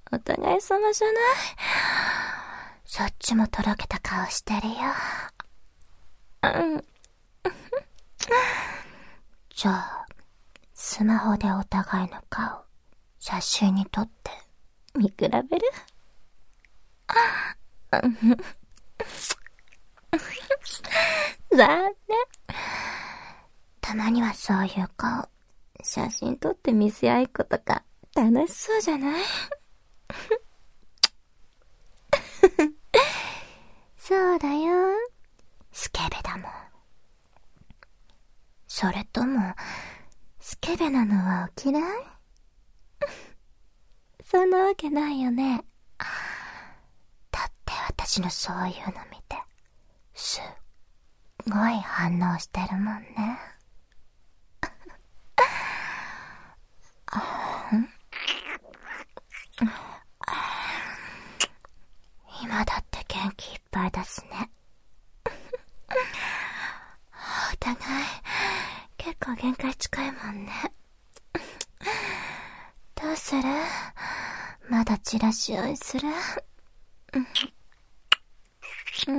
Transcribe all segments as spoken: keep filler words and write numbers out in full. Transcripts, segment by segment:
お互い様じゃない？そっちもとろけた顔してるよ。うん。じゃあ、スマホでお互いの顔、写真に撮って見比べる？残念。たまにはそういう顔、写真撮って見せ合いっことか楽しそうじゃない？そうだよ。スケベだもん。それとも、スケベなのはお嫌い？そんなわけないよね。だって私のそういうの見て、すっごい反応してるもんね。今だって元気いっぱいだしね。お互い結構限界近いもんね。どうする？まだチラシ追いする？うん。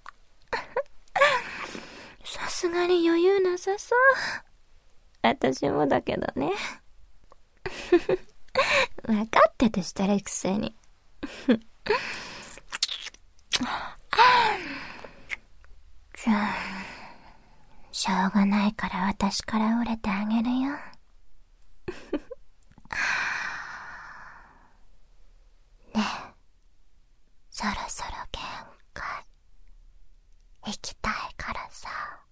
さすがに余裕なさそう。私もだけどね。分かっててしたらくせに。じゃあ、しょうがないから私から折れてあげるよ。ねえ、そろそろ限界。行きたいからさ、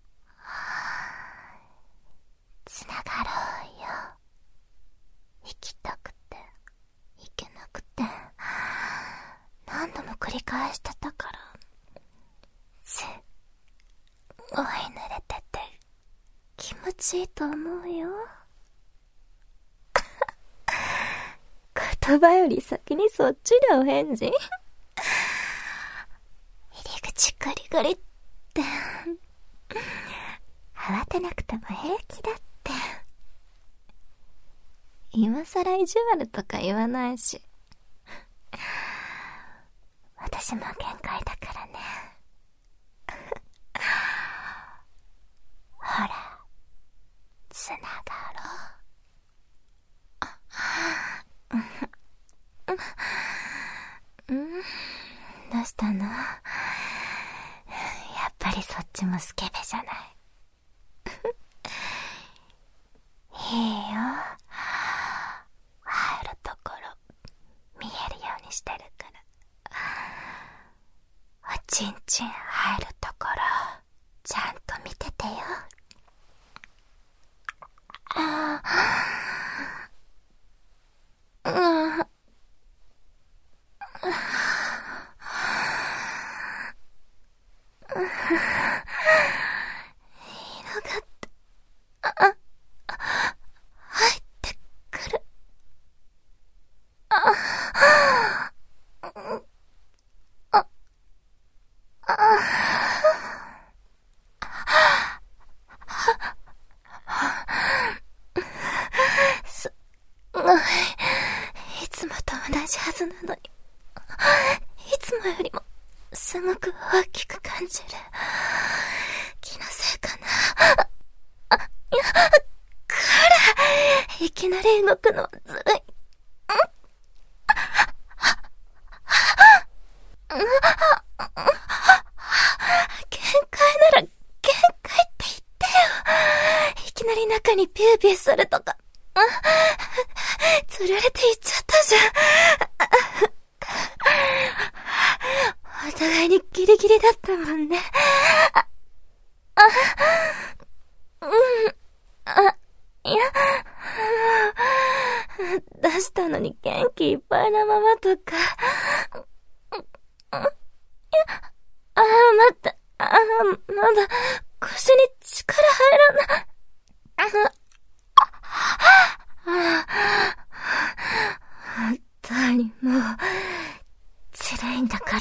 つながろうよ。行きたくて行けなくて何度も繰り返してたから、すっごい濡れてて気持ちいいと思うよ。言葉より先にそっちでお返事。入り口ガリガリって慌てなくても平気だって。今さら意地悪とか言わないし。私も限界だからね。ほら、つながろう。うん、どうしたの？やっぱりそっちもスケベじゃない。いいよ。入るところ見えるようにしてるから。おちんちん入るところちゃんと見ててよ。ああ、うん。広がって、あ、入ってくる。あ、あ、あ、すごい。いつもと同じはずなのに、いつもよりもすごく大きく感じる。気のせいかな。あ、いや、こら、いきなり動くのはずるい。限界なら限界って言ってよ。いきなり中にピューピューするとか。釣られていっちゃったじゃん。お互いにギリギリだったもんね。あ、あ、うん、あ、いや、もう、出したのに元気いっぱいなままとか。いや、ああ、待って、ああ、まだ腰に力入らない。本当にもう辛いんだから。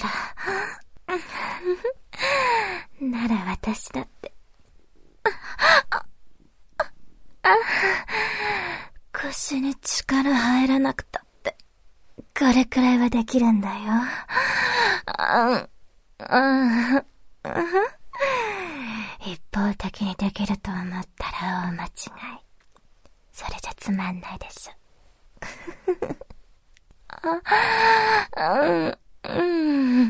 なら私だって。腰に力入らなくたって我これくらいはできるんだよ。ああ一方的にできると思ったら大間違い。それじゃつまんないでしょ。あ、うん、うん、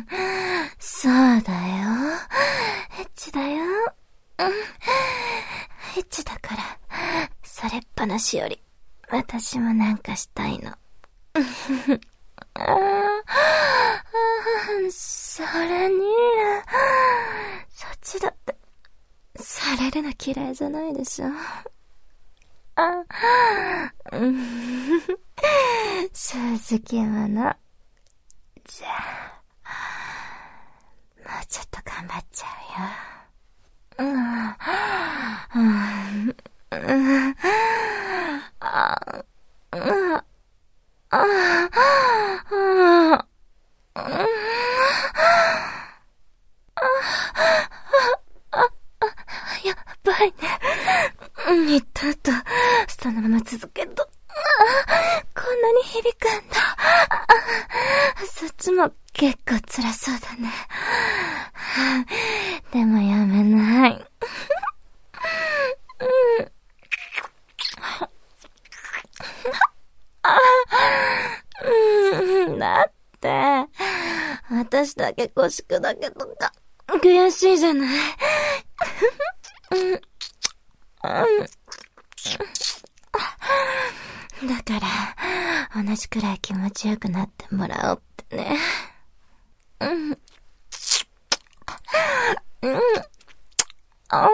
そうだよ。エッチだよ。うん、エッチだから、されっぱなしより、私もなんかしたいの。ああ、それに、そっちだって、されるの嫌いじゃないでしょ。あ、うん、正直者。じゃあ、もうちょっと頑張っちゃうよ。うん、うん、うん、あ、うん、あ、あ、やっばいね。にった後、そのまま続けると、こんなに響くんだ。そっちも結構辛そうだね。でもやめない。だって、私だけ腰砕けとか、悔しいじゃない。だから、同じくらい気持ちよくなってもらおうってね。うん。うん。あ、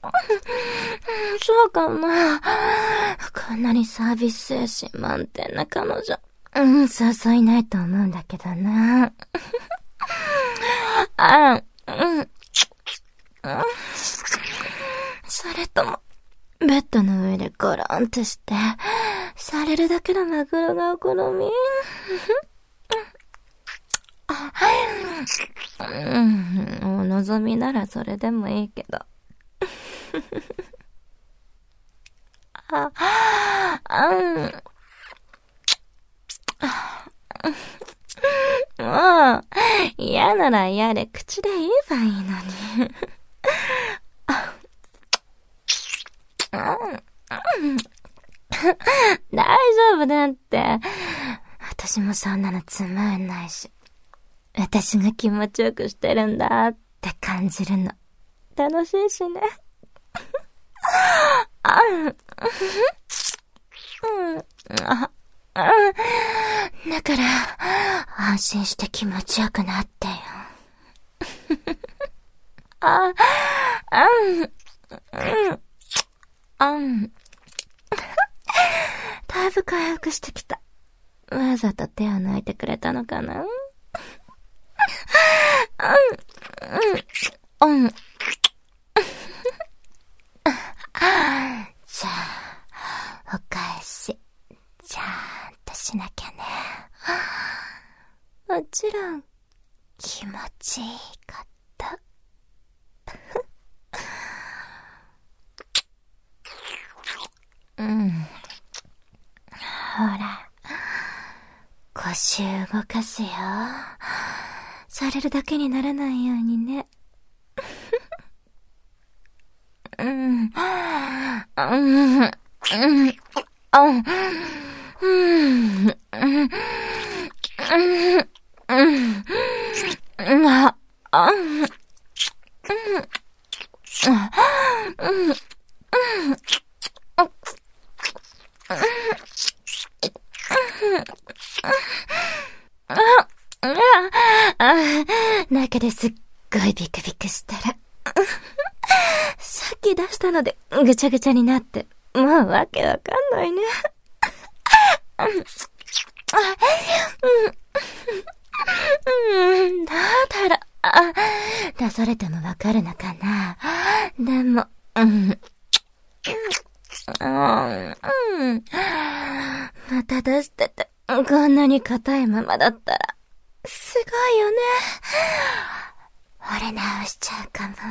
そうかな。こんなにサービス精神満点な彼女、うん、そうそういないと思うんだけどな。あ、うん。それとも、ベッドの上でゴロンとして、されるだけのマグロがお好み。うん、お望みならそれでもいいけど。あ、あん。もう、嫌なら嫌で口で言えばいいのに。大丈夫だって。私もそんなのつまんないし。私が気持ちよくしてるんだって感じるの。楽しいしね。あ、うん。あ、だから、安心して気持ちよくなってよ。あ、うん、うん、うん。だいぶ回復してきた。わざと手を抜いてくれたのかな？うん、うん、うん。じゃあ、お返し、ちゃんとしなきゃね。もちろん、気持ちいいこと。うん。ほら、腰動かすよ。されるだけにならないようにね。うん。うん。うん。うん。うん。うん。うん。あ、あ、うん。うん。うん。中ですっごいビクビクしたらさっき出したのでぐちゃぐちゃになってもうわけわかんないね。うん、どうだろう。あ、出されてもわかるのかな。でも、うん。うん。また出してて、こんなに硬いままだったら、すごいよね。惚れ直しちゃうかも。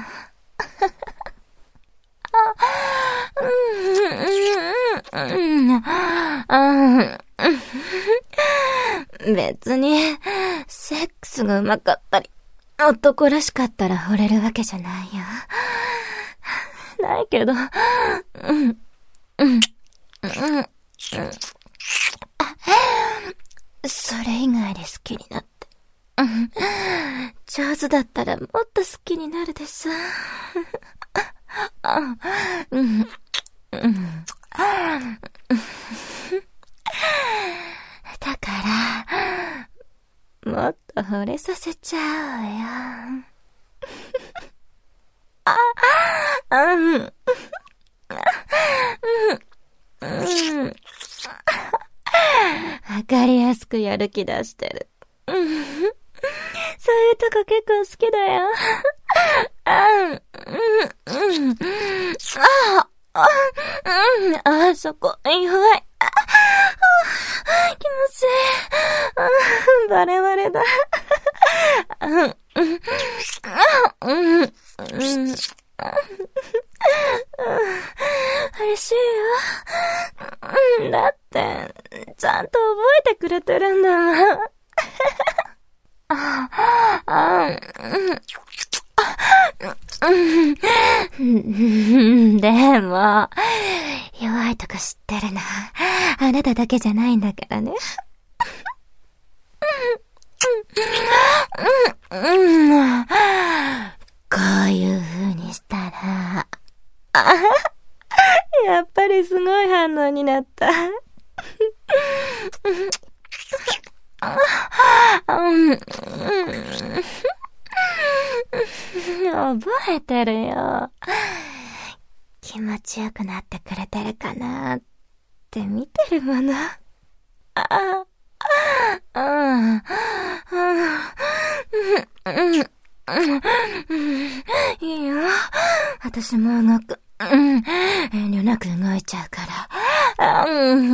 あ、うん、うん、うん、 別に、セックスが上手かったり、男らしかったら惚れるわけじゃないよ。ないけど、うん、うん、うん、うん。それ以外で好きになって。うん、上手だったらもっと好きになるでさ。うん、うん。だから、もっと惚れさせちゃうよ。あ、うん、うん、うん。わかりやすくやる気出してる。うん、そういうとこ結構好きだよ。あ、うん、うん、あ、あ、うん、あ、そこ、弱い。あ、気持ちいい。バレバレだ。うん、うん、うん、うん。嬉しいよ。うん、だって、ちゃんと覚えてくれてるんだもん。あ、あ、うん、でも、弱いとこ知ってるな。あなただけじゃないんだからね。うん、うん、こういう風にしたら、やっぱりすごい反応になった。うん、覚えてるよ。気持ちよくなってくれてるかなって見てるもの。ああ、うん、うん、うん、いいよ。私も動く。うん、遠慮なく動いちゃうから。うん、うん、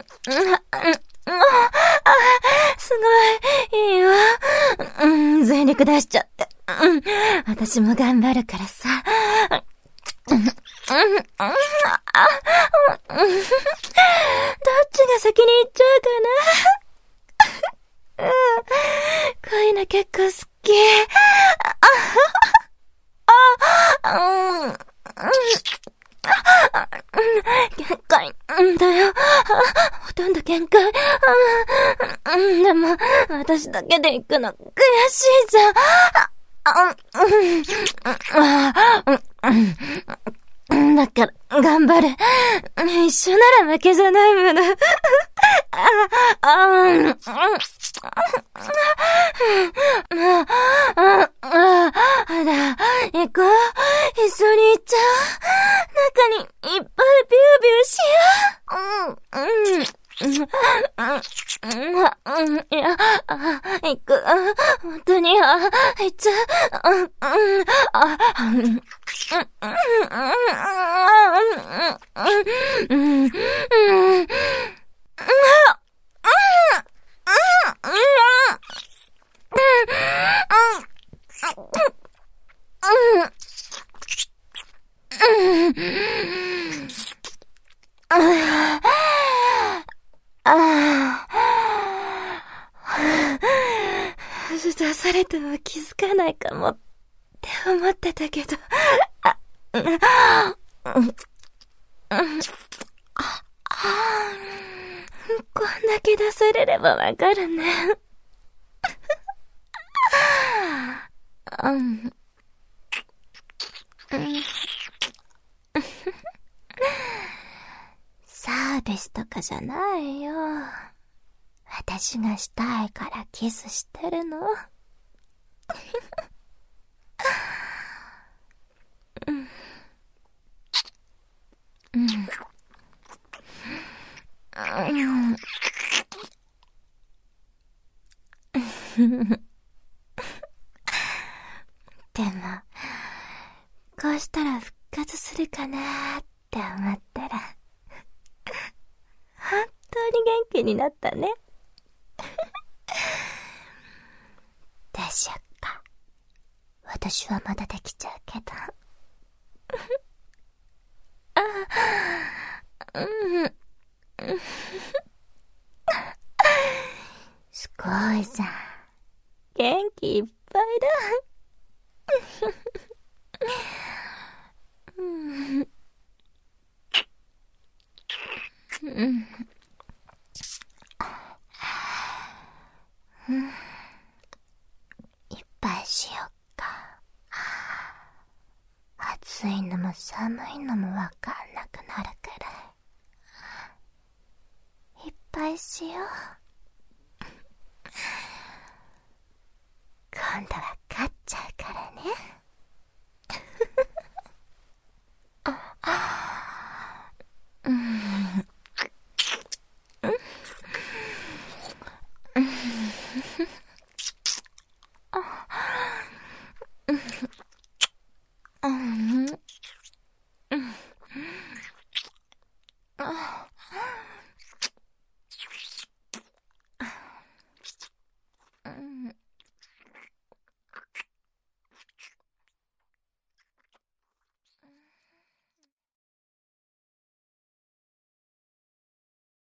すごい、いいよ。うん、全力出しちゃって。うん、私も頑張るからさ。うん、うん、うん、あ、うん、どっちが先に行っちゃうかな。うん、こういうの結構好き。あ、あ、うん、うん。限界だよ。ほとんど限界。でも、私だけで行くの悔しいじゃん。だから、頑張る。一緒なら負けじゃないもの。あ、あ、うん。あ、あ、あだ、行こう。一緒に行っちゃおう。中にいっぱいビュービューしよう。うん、うん。うん、いや、あ、行く。本当に、あ、行っちゃう。うん、うん、あ、うん、うん、うん、うん、うん、うん、出されても気づかないかもって思ってたけど、あ、うん、うん、こんだけ出されればわかるね。うん、サービスとかじゃないよ。私がしたいからキスしてるの。うん、うん、うん、でも、こうしたら復活するかなーって思ったら、本当に元気になったね。でしょうか。私はまだできちゃうけど。あ、うん。好ごいじゃん。元気いっぱいだ。うん。うん。うん。いっぱいしよっか。暑いのも寒いのもわかんなくなるくらい。いっぱいしよう。今度は勝っちゃうからね。うん。うん。